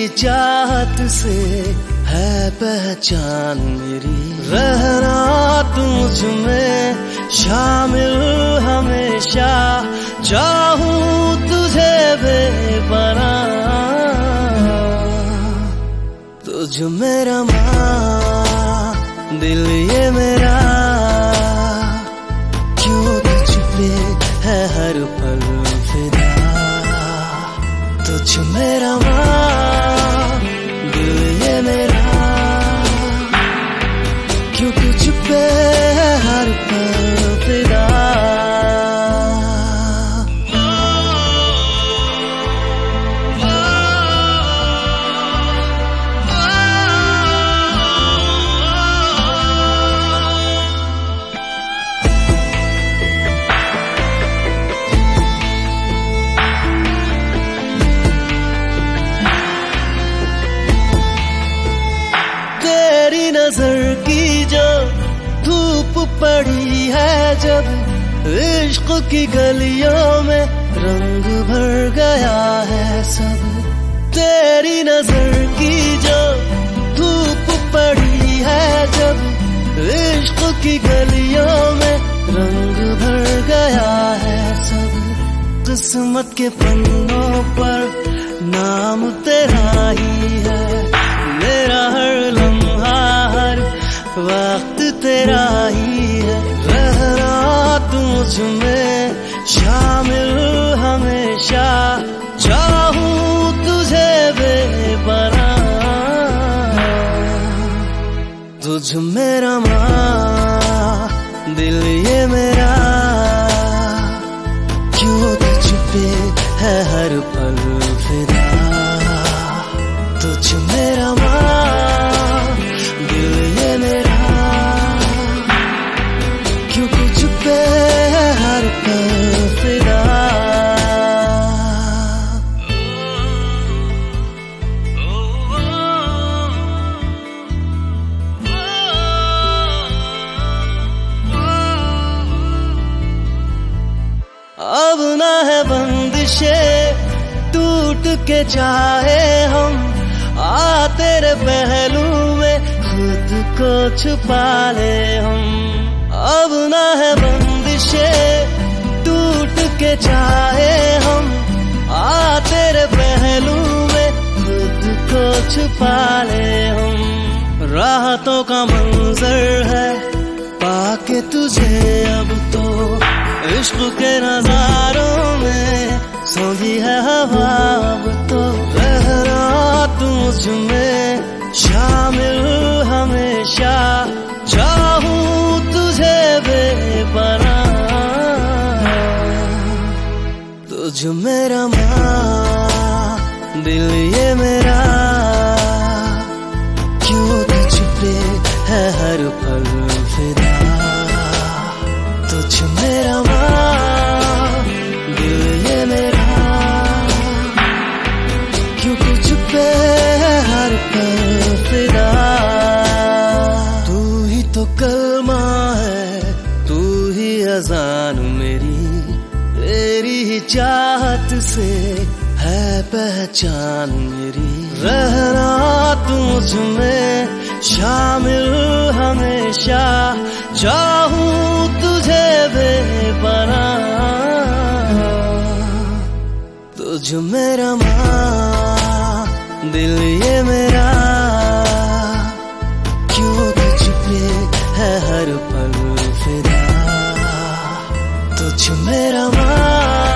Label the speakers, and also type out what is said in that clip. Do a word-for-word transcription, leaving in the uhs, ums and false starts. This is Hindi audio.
Speaker 1: चाहत से है पहचान मेरी। रहना तुझ में शामिल हमेशा, चाहूं तुझे बेपनाह। तुझ मेरा माँ दिल ये मेरा, क्यों तुझ पे है हर पल फिदा। तुझ मेरा माँ दिल ये मेरा, क्यों तुझ पे है हर पल फिदा। नजर की जो धूप पड़ी है जब, इश्क की गलियों में रंग भर गया है सब। तेरी नजर की जो धूप पड़ी है जब, इश्क की गलियों में रंग भर गया है सब। किस्मत के पन्नों पर नाम तेरा ही है, मेरा हर लम्हा हर वक्त तेरा ही है। रहना तुझ में शामिल हमेशा, चाहूं तुझे बेपनाह। तुझ मेरा माँ दिल ये मेरा, क्यों तुझ पे है हर पल फिदा। तुझ मेरा माँ दिल ये मेरा, क्यों तुझ पे है हर पल फिदा। अब ना है बंदिशें टूट के चाहे हम, आ तेरे पहलू में खुद को छुपा ले हम। अब ना है बंदिशें टूट के चाहे हम, आ तेरे पहलू में खुद को छुपा ले हम। राहतों का मंजर है पाके तुझे अब तो, इश्क के नजारों में सौंधी है हवा अब तो। रहना तुझ में शामिल हमेशा, चाहूं तुझे बेपनाह। तुझ मेरा माँ दिल ये मेरा, क्यों तुझ पे है हर पल फिदा। तुझ मेरा माँ दिल ये मेरा, क्यों तुझ पे है हर पल फिदा। तू ही तो कलमा है, तू ही अज़ान मेरी, तेरी ही चाहत से है पहचान मेरी। रहना तुझ में शामिल हमेशा, चाहूं तुझे बेपनाह। तुझ मेरा माँ दिल ये मेरा, क्यों तुझ पे है हर पल फिदा। तुझ मेरा माँ